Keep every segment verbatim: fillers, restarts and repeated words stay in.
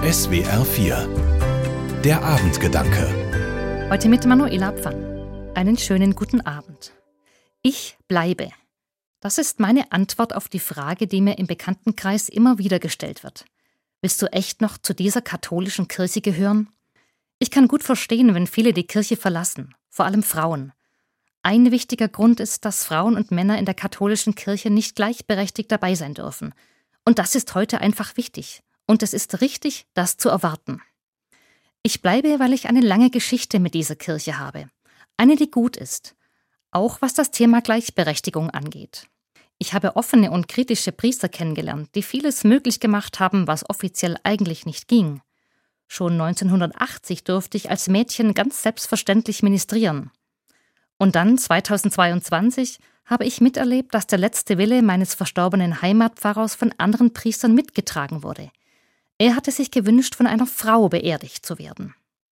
S W R vier. Der Abendgedanke. Heute mit Manuela Pfann. Einen schönen guten Abend. Ich bleibe. Das ist meine Antwort auf die Frage, die mir im Bekanntenkreis immer wieder gestellt wird. Willst du echt noch zu dieser katholischen Kirche gehören? Ich kann gut verstehen, wenn viele die Kirche verlassen, vor allem Frauen. Ein wichtiger Grund ist, dass Frauen und Männer in der katholischen Kirche nicht gleichberechtigt dabei sein dürfen. Und das ist heute einfach wichtig. Und es ist richtig, das zu erwarten. Ich bleibe, weil ich eine lange Geschichte mit dieser Kirche habe. Eine, die gut ist. Auch was das Thema Gleichberechtigung angeht. Ich habe offene und kritische Priester kennengelernt, die vieles möglich gemacht haben, was offiziell eigentlich nicht ging. Schon neunzehnhundertachtzig durfte ich als Mädchen ganz selbstverständlich ministrieren. Und dann, zweitausendzweiundzwanzig, habe ich miterlebt, dass der letzte Wille meines verstorbenen Heimatpfarrers von anderen Priestern mitgetragen wurde. Er hatte sich gewünscht, von einer Frau beerdigt zu werden.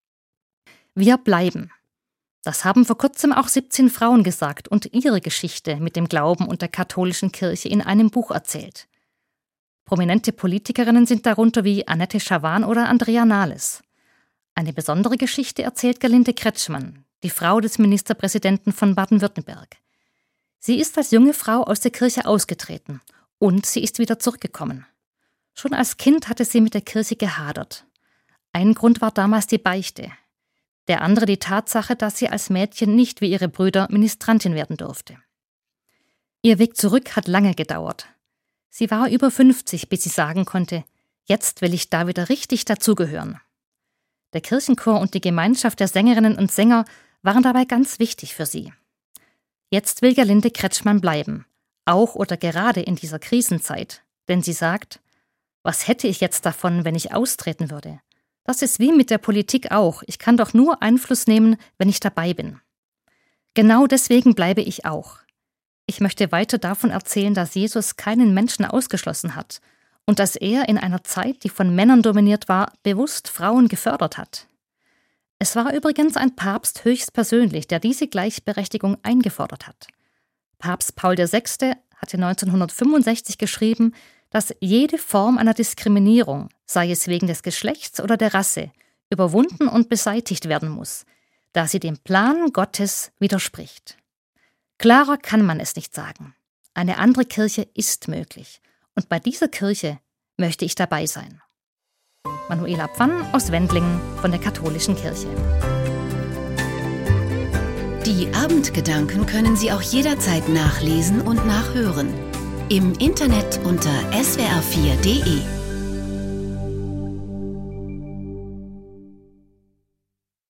Wir bleiben. Das haben vor kurzem auch siebzehn Frauen gesagt und ihre Geschichte mit dem Glauben und der katholischen Kirche in einem Buch erzählt. Prominente Politikerinnen sind darunter wie Annette Schavan oder Andrea Nahles. Eine besondere Geschichte erzählt Gerlinde Kretschmann, die Frau des Ministerpräsidenten von Baden-Württemberg. Sie ist als junge Frau aus der Kirche ausgetreten und sie ist wieder zurückgekommen. Schon als Kind hatte sie mit der Kirche gehadert. Ein Grund war damals die Beichte. Der andere die Tatsache, dass sie als Mädchen nicht wie ihre Brüder Ministrantin werden durfte. Ihr Weg zurück hat lange gedauert. Sie war über fünfzig, bis sie sagen konnte, jetzt will ich da wieder richtig dazugehören. Der Kirchenchor und die Gemeinschaft der Sängerinnen und Sänger waren dabei ganz wichtig für sie. Jetzt will Gerlinde Kretschmann bleiben, auch oder gerade in dieser Krisenzeit, denn sie sagt, was hätte ich jetzt davon, wenn ich austreten würde? Das ist wie mit der Politik auch. Ich kann doch nur Einfluss nehmen, wenn ich dabei bin. Genau deswegen bleibe ich auch. Ich möchte weiter davon erzählen, dass Jesus keinen Menschen ausgeschlossen hat und dass er in einer Zeit, die von Männern dominiert war, bewusst Frauen gefördert hat. Es war übrigens ein Papst höchstpersönlich, der diese Gleichberechtigung eingefordert hat. Papst Paul der Sechste hatte neunzehnhundertfünfundsechzig geschrieben, dass jede Form einer Diskriminierung, sei es wegen des Geschlechts oder der Rasse, überwunden und beseitigt werden muss, da sie dem Plan Gottes widerspricht. Klarer kann man es nicht sagen. Eine andere Kirche ist möglich. Und bei dieser Kirche möchte ich dabei sein. Manuela Pfann aus Wendlingen von der Katholischen Kirche. Die Abendgedanken können Sie auch jederzeit nachlesen und nachhören. Im Internet unter s w r vier punkt d e.